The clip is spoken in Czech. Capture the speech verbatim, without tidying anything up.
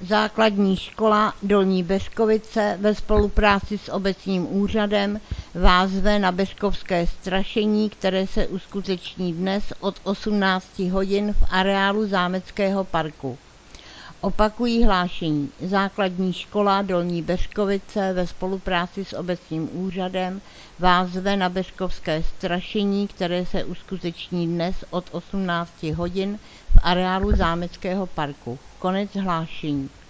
Základní škola Dolní Beřkovice ve spolupráci s obecním úřadem vás zve na beřkovské strašení, které se uskuteční dnes od osmnácti hodin v areálu Zámeckého parku. Opakují hlášení. Základní škola Dolní Beřkovice ve spolupráci s obecním úřadem vás zve na beřkovské strašení, které se uskuteční dnes od osmnácti hodin v areálu Zámeckého parku. Konec hlášení.